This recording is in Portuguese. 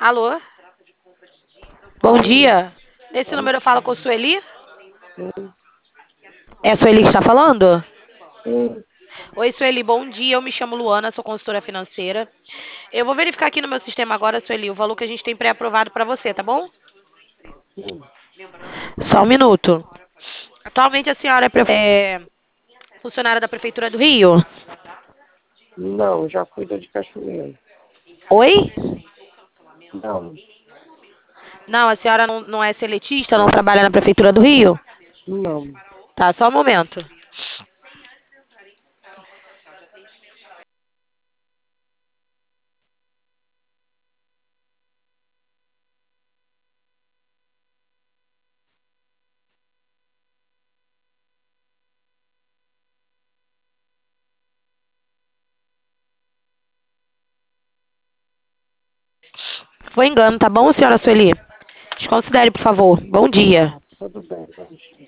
Alô? Bom Oi, dia. Nesse bom número eu falo com a dia. Sueli? Sim, É a Sueli que está falando? sim, Oi, Sueli, bom dia. Eu me chamo Luana, sou consultora financeira. Eu vou verificar aqui no meu sistema agora, Sueli, o valor que a gente tem pré-aprovado para você, tá bom? sim. Só um minuto. Atualmente a senhora é funcionária da Prefeitura do Rio? Não, já cuido de cachoeira. Oi? Não, Não, a senhora não é seletista, não trabalha na Prefeitura do Rio? não. Tá, só um momento. Foi engano, tá bom, senhora Sueli? Desconsidere, por favor. Bom dia. Tá, tudo bem, bom dia.